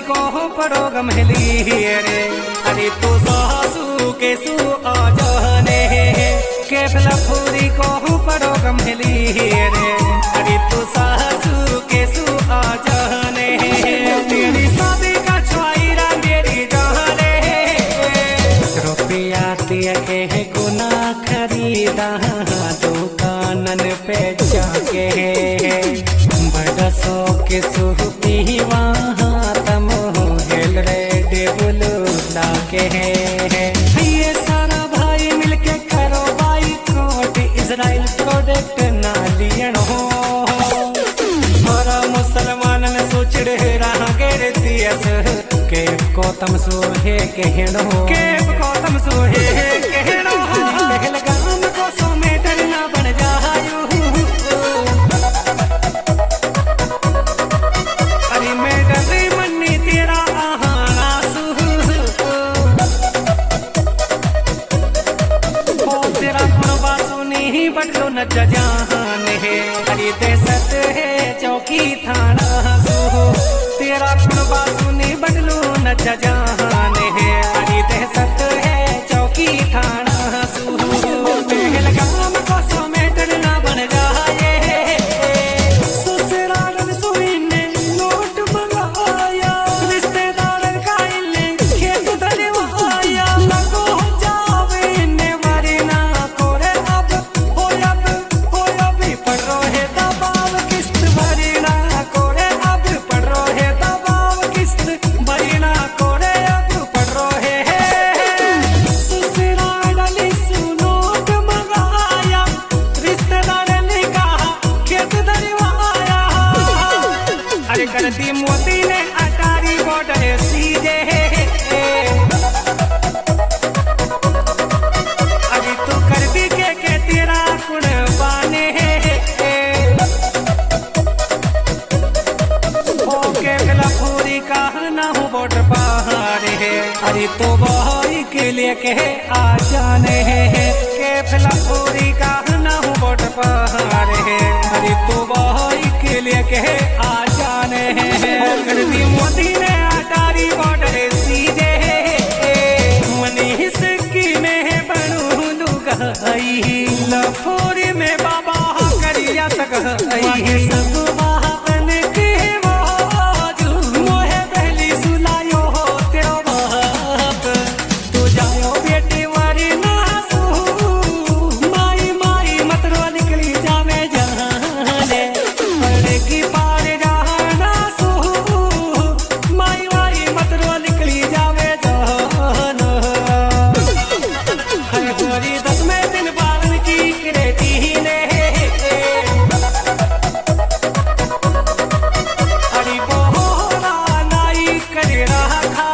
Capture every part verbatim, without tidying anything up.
को पड़ो गमहली रे। अरे तू सासू के सू आ जाने के लफूरी को पड़ो गमहली रे। अरे तू सासू के सू आ जाने तेरी शादी का छुआईरा मेरी जाने। रुपया दिया के गुना खरीदा दुकानन पे जाके बड़ा शौक सुपी वहाँ तम हेल रे डेबुलू लाके ये सारा भाई मिलके करो बाई कोट इजराइल प्रोडक्ट ना लियन हो। हमारा मुसलमान ने सोचड़ रहा गिर दियस के को तम सोहे कहनो के को तम सोहे कहनो पहल गाम को सो में डरना बन जायो। अरे मैं डरी मन्नी तेरा आहाना सू ओ तेरा कुर्बा सुनी बदलो न जजान है। अरे देसत है चौकी थाना सू तेरा कुर्बा सुनी बदलो न जजान है। अरे देसत है चौकी थाना सू पहल गाम को सो में डरना बन जाए। ससुराल सुई ने नोट मंगाया रिश्तेदार का इले खेत धरवाया लगो जावे ने वरना कोरे अब हो अब हो अब पड़ रहे दबाव किस्त भरना कोरे अब पड़ रहे दबाव किस्त भरना कोरे अब पड़ रहे ससुराल सु नोट मंगाया रिश्तेदार ने कहा खेत धरवाया। अरे कर दी मोदी ने अटारी बॉर्डर सीधे अरे तू कर दी के के तेरा कुर्बाने ओके लफूरी कहना हूँ बॉर्डर पहाड़ है। अरे तो भाई के लिए के आ जाने के लफूरी कहना हूँ बॉर्डर पहाड़ है। अरे तो भाई के लिए के आ जाने कर दी मोदी ने अटारी बॉर्डर सीधे मनीष की में बनू लुगाई लफूरी में बाबा करिया सकई सब बहन के मौजू मोहे पहली सुलायो हो तेरो बाप तू जायो बेटी वारी नासू माई माई मतरो निकली जावे जाने पड़ेगी पार जाना सू माई माई मतरो निकली जावे जाना। हर गोरी दस में दिन बालन की करेती ने अरे बोला नाई करे रहा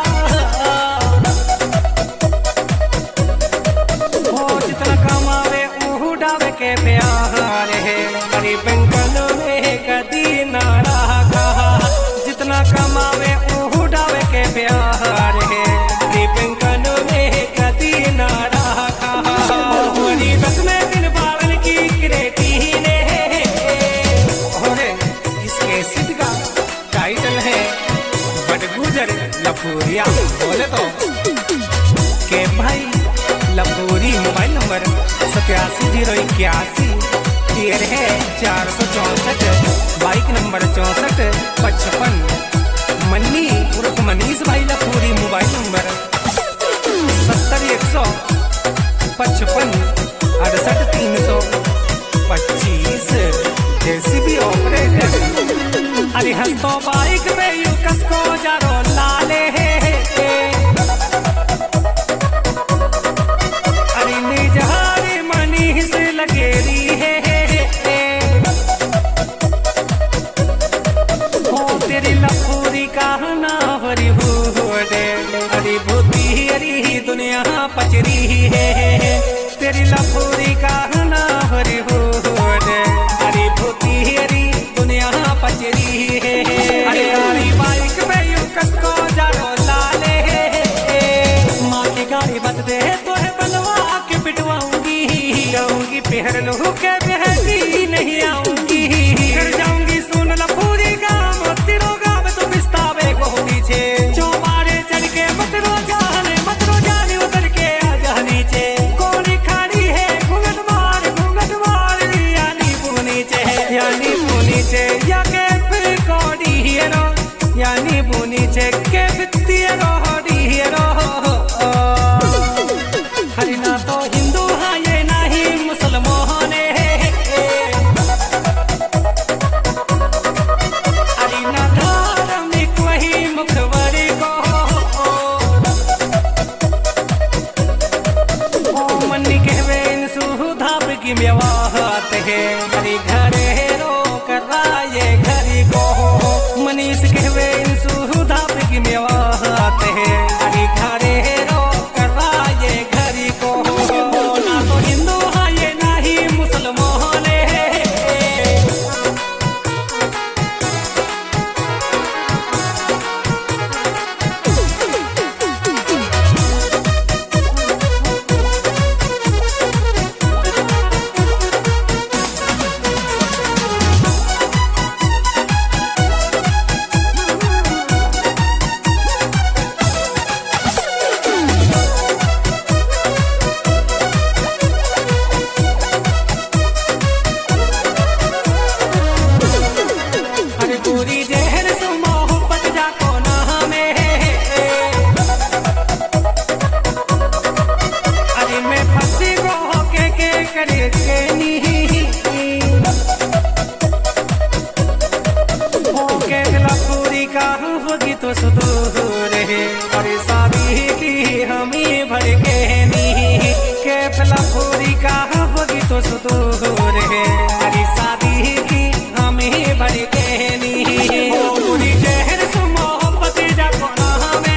ओ जितना कमावे ऊ डावे के प्यार है। अरे बैंकन में कदी ना रहा जितना कमावे ऊ डावे के प्यार है। अरे बैंकन में कदी ना रहा अरे दस में दिन बालन की करेती ने। और इसके सिद्ध का टाइटल है बटगुजर लफूरिया। बोले तो के भाई लफूरी मोबाइल नंबर सत्यासी जीरो इक्यासी तेरह है चार सौ चौसठ बाइक नंबर चौसठ पचपन मन्नी उर्फ मनीष भाई लफूरी मोबाइल नंबर सत्तर एक सौ पचपन अड़सठ तीन सौ पच्चीस जेसीबी ऑपरेटर। अरे हंसो बाइक पे यू कसको जारो लाले अरे निजहारी मनी से लगेरी है ओ तेरी लफूरी कहना भरी हो दे। अरे भूती अरी दुनिया पचरी है तेरी लफूरी कहना भरी हो दे। अरे भूती अरी दुनिया पचरी है। अरे गाड़ी बाइक पे यू कसको जारो लाले माँ की गाड़ी बत दे तो है बनवा के पिटवाऊंगी जाऊंगी पहर लू के बहती नहीं आऊंगी फिर जाऊंगी सुन लफूरी गाँव तेरो गाँव तो पिस्तावे को नीचे। नीचे के वित्तीय रोहड़ी रोहो हरिना तो हिंदू हाँ ये नहीं मुसलमान हरिना धार्मिक वही मुखबरी को मन्नी कहवे सुधा की व्यवहार है हरि घरे रो कर ये घरी को मनीष कहवे सुधा की व्यवहार है हरि घरे रो कर ये घरी को ना तो हिंदू हाँ ये नहीं मुसलमान पूरी जहर मोहब्बत जाको ना हमें अरे मैं फंसी गो के के करे के नहीं के दिला पूरी का होगी तो सुदूर है और शादी की हमें भर के नहीं के दिला पूरी का होगी तो सुदूर है अरे शादी की हमें भर के पूरी जहर से मोहब्बत जाको ना हमें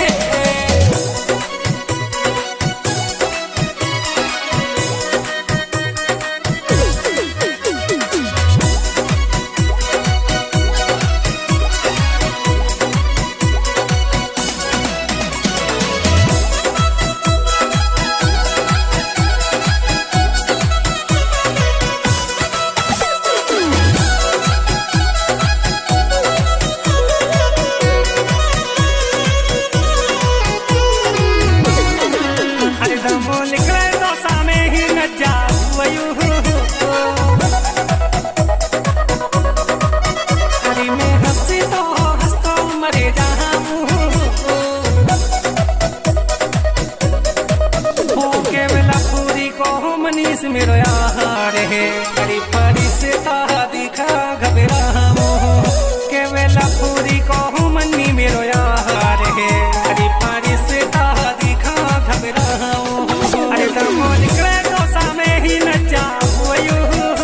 मनीष मेरो यार है करी परिस्ता दिखा घबरा केवला पूरी को मनी मेरो यार है करी परिस्ता दिखा घबरा अरे दमो निकले तो सामे ही नचा वयू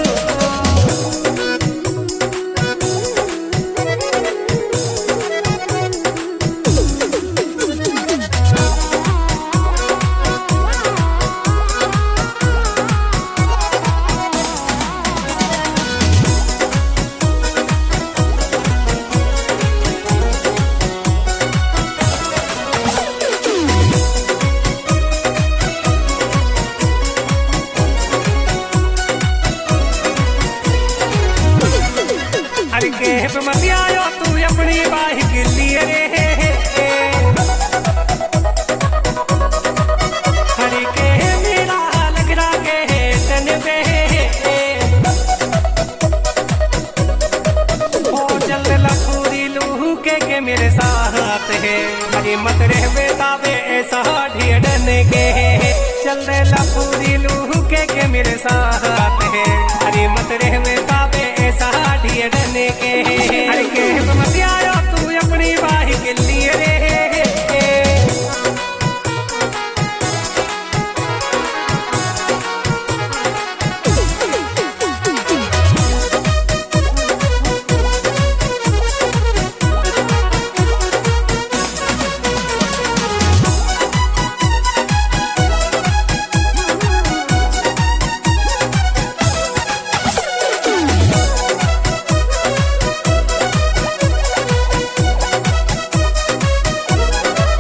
के मत आयो तू अपनी बाही के लिए रे हरि के मेरा लग रहा के तन पे ओ चल लपूरी लूह के के मेरे साथ है हरि मत रह बेताबे ऐसा ढेडन के चल लपूरी लूह के के मेरे साथ है हरि मत रह बेताबे ऐसा ढेडन के हरि के मत आयो